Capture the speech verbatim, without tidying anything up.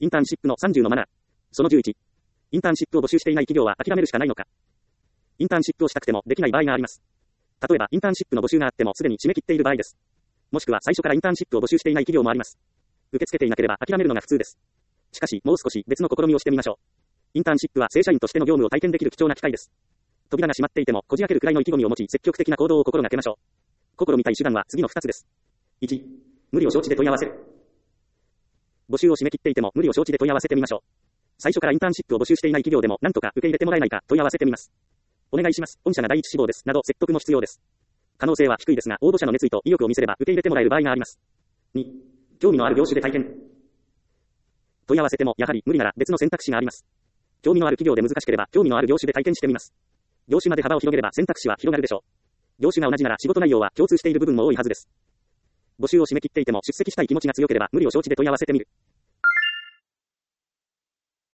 インターンシップのさんじゅうのマナー。そのじゅういち。インターンシップを募集していない企業は諦めるしかないのか。インターンシップをしたくてもできない場合があります。例えば、インターンシップの募集があってもすでに締め切っている場合です。もしくは最初からインターンシップを募集していない企業もあります。受け付けていなければ諦めるのが普通です。しかし、もう少し別の試みをしてみましょう。インターンシップは正社員としての業務を体験できる貴重な機会です。扉が閉まっていてもこじ開けるくらいの意気込みを持ち積極的な行動を心がけましょう。試みたい手段は次のふたつです。いち、無理を承知で問い合わせる。募集を締め切っていても無理を承知で問い合わせてみましょう。最初からインターンシップを募集していない企業でも何とか受け入れてもらえないか問い合わせてみます。お願いします。御社が第一志望です。など説得も必要です。可能性は低いですが、応募者の熱意と意欲を見せれば受け入れてもらえる場合があります。に、興味のある業種で体験。問い合わせてもやはり無理なら別の選択肢があります。興味のある企業で難しければ興味のある業種で体験してみます。業種まで幅を広げれば選択肢は広がるでしょう。業種が同じなら仕事内容は共通している部分も多いはずです。募集を締め切っていても出席したい気持ちが強ければ無理を承知で問い合わせてみる。